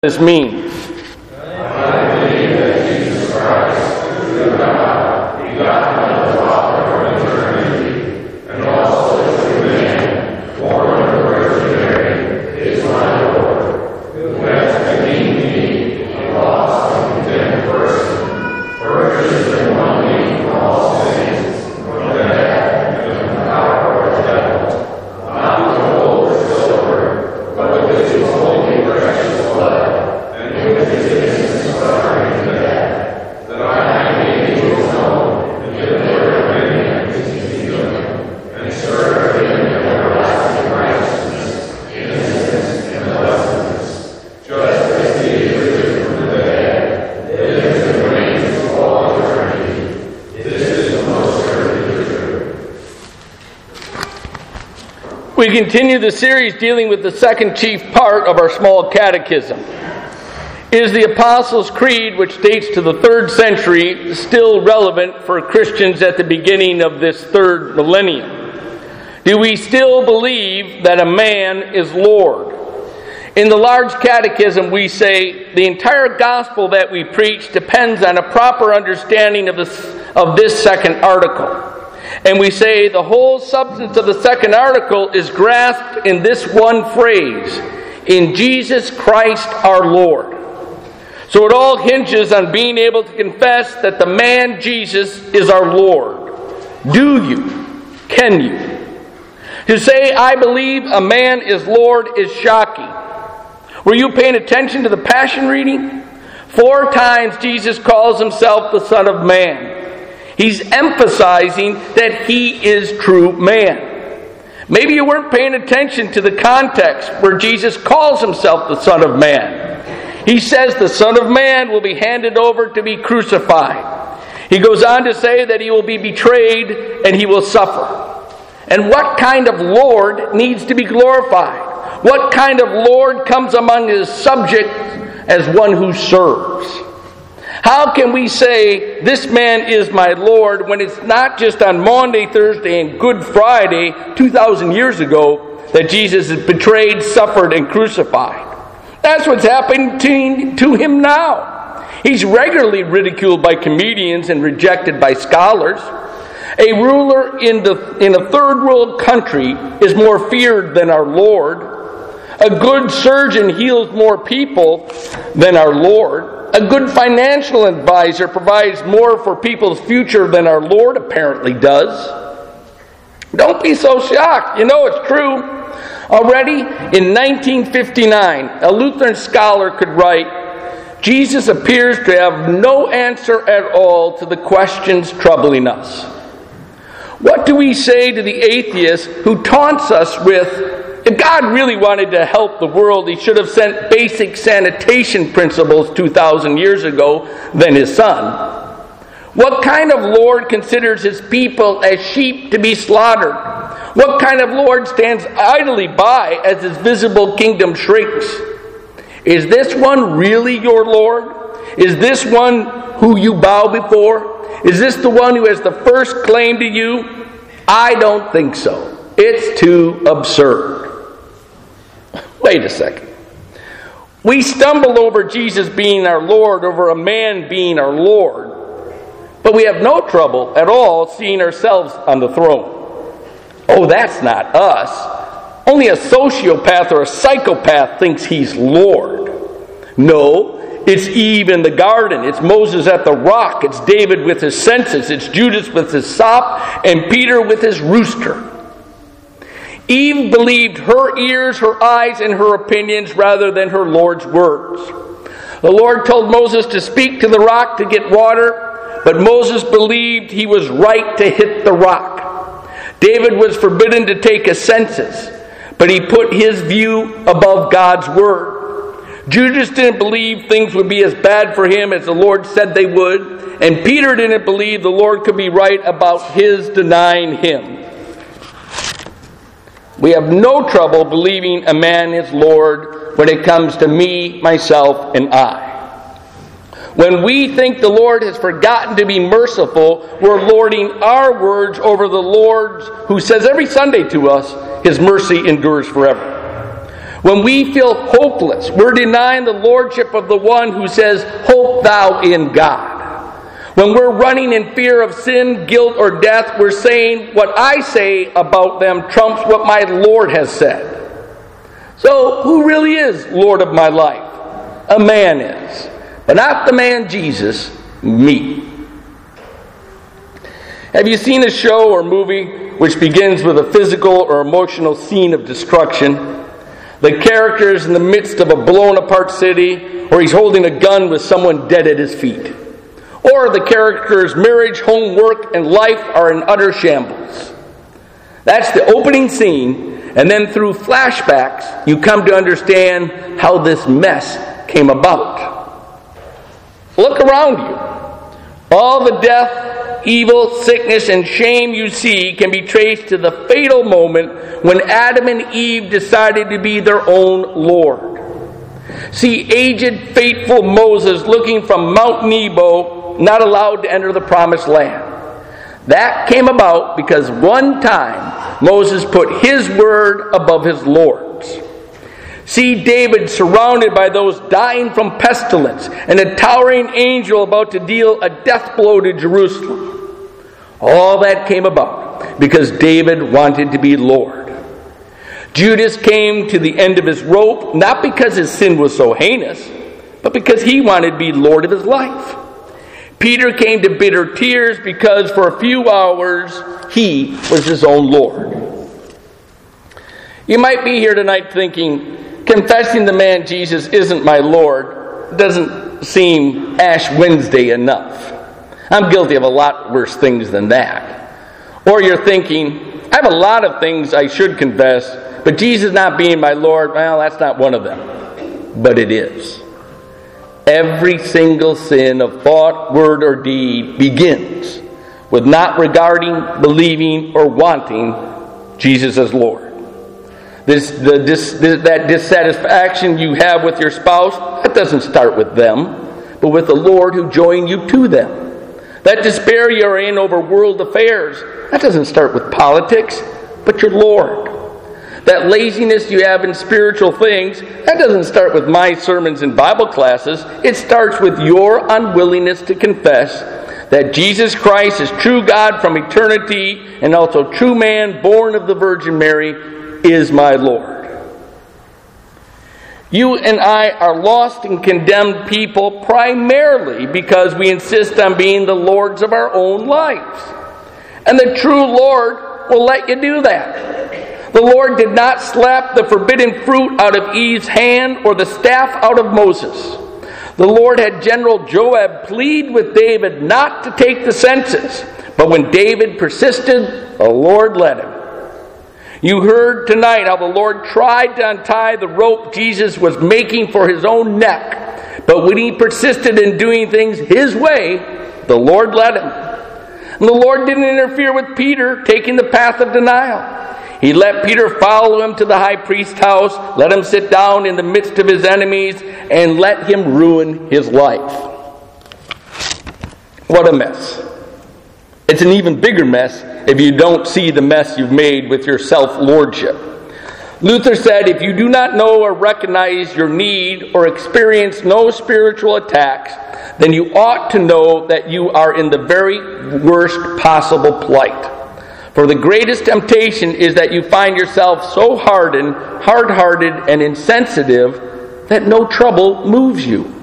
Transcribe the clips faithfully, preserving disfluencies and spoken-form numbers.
this mean? I believe that Jesus Christ, true God, begotten of the Father from eternity, and also true man, born of the Virgin Mary, is my Lord, who has redeemed me, a lost and condemned person, purchased and won me from all sins, from death, and from the power of the devil, not with gold or silver, but with his holy precious blood. We continue the series dealing with the second chief part of our small catechism. Is the Apostles' Creed, which dates to the third century, still relevant for Christians at the beginning of this third millennium? Do we still believe that a man is Lord? In the large catechism, we say the entire gospel that we preach depends on a proper understanding of this, of this second article. And we say the whole substance of the second article is grasped in this one phrase, in Jesus Christ our Lord. So it all hinges on being able to confess that the man Jesus is our Lord. Do you? Can you? To say, I believe a man is Lord is shocking. Were you paying attention to the Passion reading? Four times Jesus calls himself the Son of Man. He's emphasizing that he is true man. Maybe you weren't paying attention to the context where Jesus calls himself the Son of Man. He says the Son of Man will be handed over to be crucified. He goes on to say that he will be betrayed and he will suffer. And what kind of Lord needs to be glorified? What kind of Lord comes among his subjects as one who serves? How can we say, this man is my Lord, when it's not just on Maundy, Thursday, and Good Friday, two thousand years ago, that Jesus is betrayed, suffered, and crucified? That's what's happening to, to him now. He's regularly ridiculed by comedians and rejected by scholars. A ruler in, the, in a third world country is more feared than our Lord. A good surgeon heals more people than our Lord. A good financial advisor provides more for people's future than our Lord apparently does. Don't be so shocked. You know it's true. Already in nineteen fifty-nine, a Lutheran scholar could write, Jesus appears to have no answer at all to the questions troubling us. What do we say to the atheist who taunts us with, if God really wanted to help the world, he should have sent basic sanitation principles two thousand years ago than his son? What kind of Lord considers his people as sheep to be slaughtered? What kind of Lord stands idly by as his visible kingdom shrinks? Is this one really your Lord? Is this one who you bow before? Is this the one who has the first claim to you? I don't think so. It's too absurd. Wait a second. We stumble over Jesus being our Lord, over a man being our Lord, but we have no trouble at all seeing ourselves on the throne. Oh, that's not us. Only a sociopath or a psychopath thinks he's Lord. No, it's Eve in the garden. It's Moses at the rock. It's David with his census. It's Judas with his sop, and Peter with his rooster. Eve believed her ears, her eyes, and her opinions rather than her Lord's words. The Lord told Moses to speak to the rock to get water, but Moses believed he was right to hit the rock. David was forbidden to take a census, but he put his view above God's word. Judas didn't believe things would be as bad for him as the Lord said they would, and Peter didn't believe the Lord could be right about his denying him. We have no trouble believing a man is Lord when it comes to me, myself, and I. When we think the Lord has forgotten to be merciful, we're lording our words over the Lord's, who says every Sunday to us, his mercy endures forever. When we feel hopeless, we're denying the lordship of the one who says, "Hope thou in God." When we're running in fear of sin, guilt, or death, we're saying, "What I say about them trumps what my Lord has said." So, who really is Lord of my life? A man is. But not the man Jesus, me. Have you seen a show or movie which begins with a physical or emotional scene of destruction? The character is in the midst of a blown apart city, or he's holding a gun with someone dead at his feet. Or the character's marriage, home, work, and life are in utter shambles. That's the opening scene, and then through flashbacks, you come to understand how this mess came about. Look around you. All the death, evil, sickness, and shame you see can be traced to the fatal moment when Adam and Eve decided to be their own Lord. See aged, faithful Moses looking from Mount Nebo, not allowed to enter the promised land. That came about because one time Moses put his word above his Lord's. See David surrounded by those dying from pestilence and a towering angel about to deal a death blow to Jerusalem. All that came about because David wanted to be Lord. Judas came to the end of his rope, not because his sin was so heinous, but because he wanted to be Lord of his life. Peter came to bitter tears because for a few hours he was his own Lord. You might be here tonight thinking, confessing the man Jesus isn't my Lord doesn't seem Ash Wednesday enough. I'm guilty of a lot worse things than that. Or you're thinking, I have a lot of things I should confess, but Jesus not being my Lord, well, that's not one of them. But it is. Every single sin of thought, word, or deed begins with not regarding, believing, or wanting Jesus as Lord. This, the, this, that dissatisfaction you have with your spouse, that doesn't start with them, but with the Lord who joined you to them. That despair you're in over world affairs, that doesn't start with politics, but your Lord. That laziness you have in spiritual things, that doesn't start with my sermons and Bible classes. It starts with your unwillingness to confess that Jesus Christ is true God from eternity and also true man born of the Virgin Mary is my Lord. You and I are lost and condemned people primarily because we insist on being the lords of our own lives. And the true Lord will let you do that. The Lord did not slap the forbidden fruit out of Eve's hand or the staff out of Moses. The Lord had General Joab plead with David not to take the census, but when David persisted, the Lord let him. You heard tonight how the Lord tried to untie the rope Jesus was making for his own neck, but when he persisted in doing things his way, the Lord let him. And the Lord didn't interfere with Peter taking the path of denial. He let Peter follow him to the high priest's house, let him sit down in the midst of his enemies, and let him ruin his life. What a mess. It's an even bigger mess if you don't see the mess you've made with your self-lordship. Luther said, if you do not know or recognize your need or experience no spiritual attacks, then you ought to know that you are in the very worst possible plight. For the greatest temptation is that you find yourself so hardened, hard-hearted, and insensitive that no trouble moves you.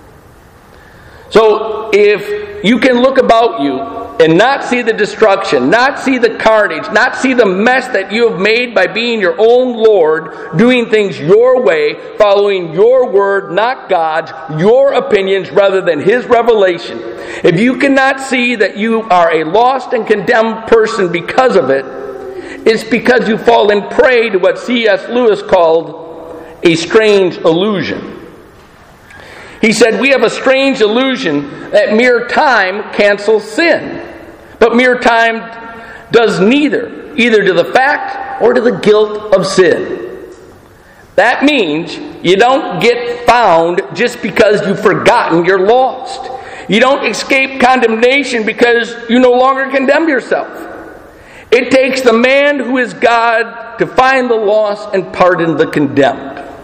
So if you can look about you and not see the destruction, not see the carnage, not see the mess that you have made by being your own Lord, doing things your way, following your word, not God's, your opinions rather than His revelation. If you cannot see that you are a lost and condemned person because of it, it's because you fall in prey to what C S Lewis called a strange illusion. He said, we have a strange illusion that mere time cancels sin. But mere time does neither, either to the fact or to the guilt of sin. That means you don't get found just because you've forgotten you're lost. You don't escape condemnation because you no longer condemn yourself. It takes the man who is God to find the lost and pardon the condemned.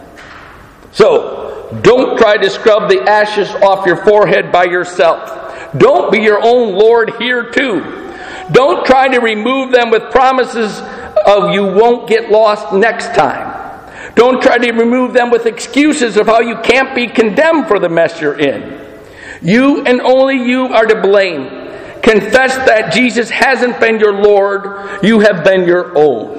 So, don't try to scrub the ashes off your forehead by yourself. Don't be your own Lord here too. Don't try to remove them with promises of you won't get lost next time. Don't try to remove them with excuses of how you can't be condemned for the mess you're in. You and only you are to blame. Confess that Jesus hasn't been your Lord. You have been your own.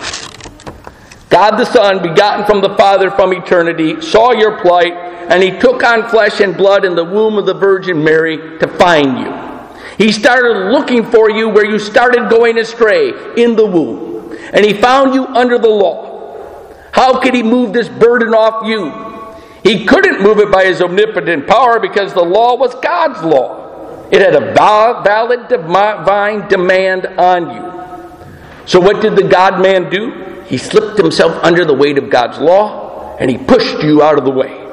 God the Son, begotten from the Father from eternity, saw your plight, and He took on flesh and blood in the womb of the Virgin Mary to find you. He started looking for you where you started going astray, in the womb. And He found you under the law. How could He move this burden off you? He couldn't move it by His omnipotent power because the law was God's law. It had a valid divine demand on you. So what did the God-man do? He slipped himself under the weight of God's law, and He pushed you out of the way.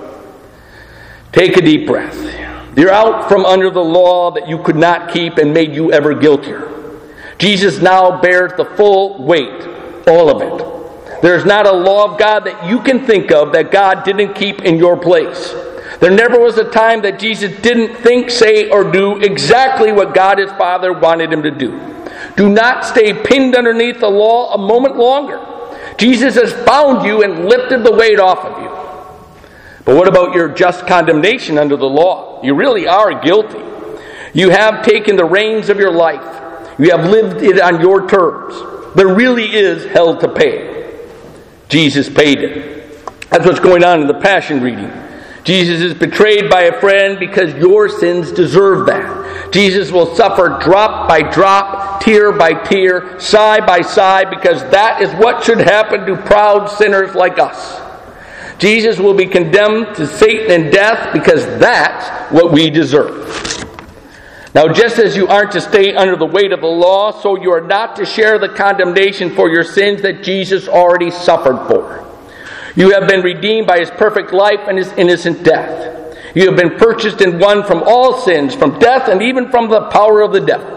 Take a deep breath. You're out from under the law that you could not keep and made you ever guiltier. Jesus now bears the full weight, all of it. There's not a law of God that you can think of that God didn't keep in your place. There never was a time that Jesus didn't think, say, or do exactly what God His Father wanted Him to do. Do not stay pinned underneath the law a moment longer. Jesus has found you and lifted the weight off of you. But what about your just condemnation under the law? You really are guilty. You have taken the reins of your life. You have lived it on your terms. There really is hell to pay. Jesus paid it. That's what's going on in the Passion reading. Jesus is betrayed by a friend because your sins deserve that. Jesus will suffer drop by drop, tear by tear, sigh by sigh, because that is what should happen to proud sinners like us. Jesus will be condemned to Satan and death because that's what we deserve. Now, just as you aren't to stay under the weight of the law, so you are not to share the condemnation for your sins that Jesus already suffered for. You have been redeemed by His perfect life and His innocent death. You have been purchased and won from all sins, from death, and even from the power of the devil.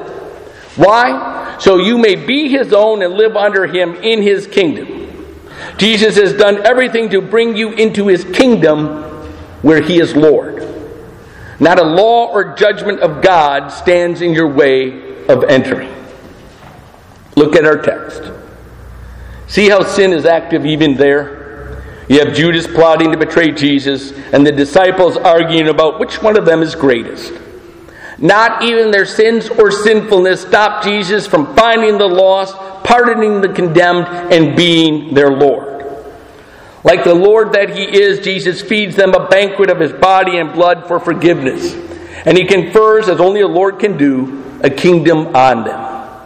Why? So you may be His own and live under Him in His kingdom. Jesus has done everything to bring you into His kingdom where He is Lord. Not a law or judgment of God stands in your way of entering. Look at our text. See how sin is active even there? You have Judas plotting to betray Jesus, and the disciples arguing about which one of them is greatest. Not even their sins or sinfulness stopped Jesus from finding the lost, pardoning the condemned, and being their Lord. Like the Lord that He is, Jesus feeds them a banquet of His body and blood for forgiveness. And He confers, as only a Lord can do, a kingdom on them.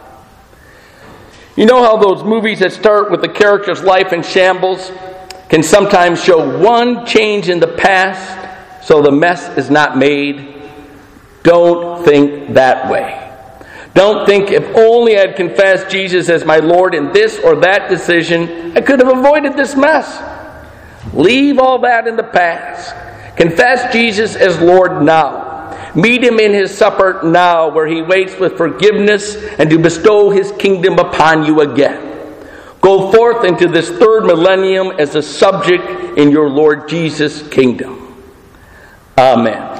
You know how those movies that start with the character's life in shambles can sometimes show one change in the past so the mess is not made? Don't think that way. Don't think, if only I'd confessed Jesus as my Lord in this or that decision, I could have avoided this mess. Leave all that in the past. Confess Jesus as Lord now. Meet Him in His supper now, where He waits with forgiveness and to bestow His kingdom upon you again. Go forth into this third millennium as a subject in your Lord Jesus' kingdom. Amen.